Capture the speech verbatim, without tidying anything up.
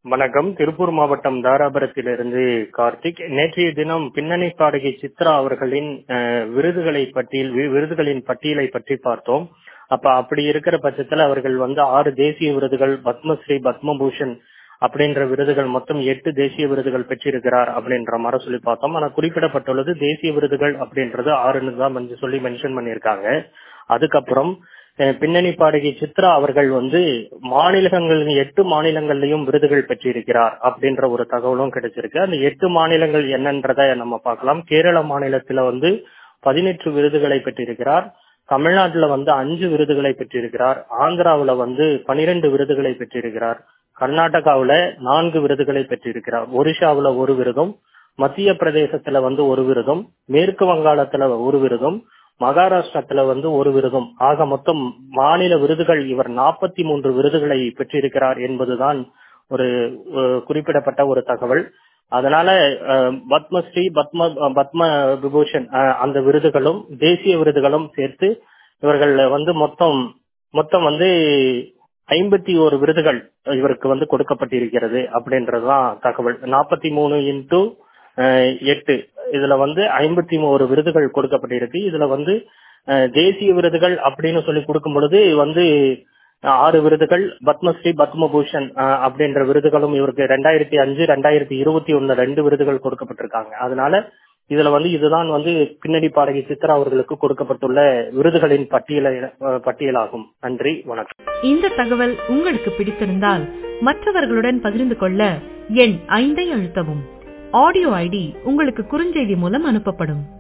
வணக்கம். திருப்பூர் மாவட்டம் தாராபுரத்திலிருந்து கார்த்திக். நேற்றைய தினம் பின்னணி பாடகி சித்ரா அவர்களின் அஹ், விருதுகளை பட்டியல் வி- விருதுகளின் பட்டியலை பற்றி பார்த்தோம். அப்ப அப்படி இருக்கிற பட்சத்துல அவர்கள் வந்து ஆறு தேசிய விருதுகள், பத்மஸ்ரீ, பத்மபூஷன் அப்படின்ற விருதுகள், மொத்தம் எட்டு தேசிய விருதுகள் பெற்றிருக்கிறார் அப்படின்ற மாதிரி சொல்லி பார்த்தோம். ஆனா குறிப்பிடப்பட்டுள்ளது தேசிய விருதுகள் அப்படின்றது ஆறுன்னு தான் வந்து சொல்லி மென்ஷன் பண்ணியிருக்காங்க. அதுக்கப்புறம் அஹ், பின்னணி பாடகி சித்ரா அவர்கள் வந்து மாநிலங்களின் எட்டு மாநிலங்கள்லயும் விருதுகள் பெற்றிருக்கிறார் அப்படின்ற ஒரு தகவலும் கிடைச்சிருக்கு. அந்த எட்டு மாநிலங்கள் என்னன்றத நம்ம பார்க்கலாம். கேரள மாநிலத்துல வந்து பதினெட்டு விருதுகளை பெற்றிருக்கிறார். தமிழ்நாட்டுல வந்து அஞ்சு விருதுகளை பெற்றிருக்கிறார். ஆந்திராவுல வந்து பனிரெண்டு விருதுகளை பெற்றிருக்கிறார். கர்நாடகாவுல நான்கு விருதுகளை பெற்றிருக்கிறார். ஒரிஷாவுல ஒரு விருதும், மத்திய பிரதேசத்துல வந்து ஒரு விருதும், மேற்கு வங்காளத்துல ஒரு விருதும், மகாராஷ்டிரத்துல வந்து ஒரு விருதும், ஆக மொத்தம் மாநில விருதுகள் இவர் நாற்பத்தி மூன்று விருதுகளை பெற்றிருக்கிறார் என்பதுதான் ஒரு அஹ், குறிப்பிடப்பட்ட ஒரு தகவல். அதனால அஹ், பத்மஸ்ரீ, பத்ம பத்ம விபூஷன் அஹ், அந்த விருதுகளும் தேசிய விருதுகளும் சேர்த்து இவர்கள் வந்து மொத்தம் மொத்தம் வந்து ஐம்பத்தி ஒரு விருதுகள் இவருக்கு வந்து கொடுக்கப்பட்டிருக்கிறது அப்படின்றதுதான் தகவல். நாற்பத்தி மூணு இன்டூ எட்டு, இதுல வந்து ஐம்பத்தி ஒரு விருதுகள் கொடுக்கப்பட்டிருக்கு. இதுல வந்து அஹ், தேசிய விருதுகள் அப்படின்னு சொல்லி கொடுக்கும் பொழுது வந்து அஹ், ஆறு விருதுகள், பத்மஸ்ரீ, பத்மபூஷன் அஹ், அப்படின்ற விருதுகளும் இவருக்கு ரெண்டாயிரத்தி அஞ்சு ரெண்டாயிரத்தி இருபத்தி ஒண்ணு ரெண்டு விருதுகள் கொடுக்கப்பட்டிருக்காங்க. அதனால இதுல வந்து இதுதான் வந்து பின்னணி பாடகி சித்ரா அவர்களுக்கு கொடுக்கப்பட்டுள்ள விருதுகளின் பட்டியல அஹ், பட்டியலாகும். நன்றி, வணக்கம். இந்த தகவல் உங்களுக்கு பிடித்திருந்தால் மற்றவர்களுடன் பகிர்ந்து கொள்ள எண் ஐந்தை அழுத்தவும். ஆடியோ ஐடி உங்களுக்கு குறுஞ்செய்தி மூலம் அனுப்பப்படும்.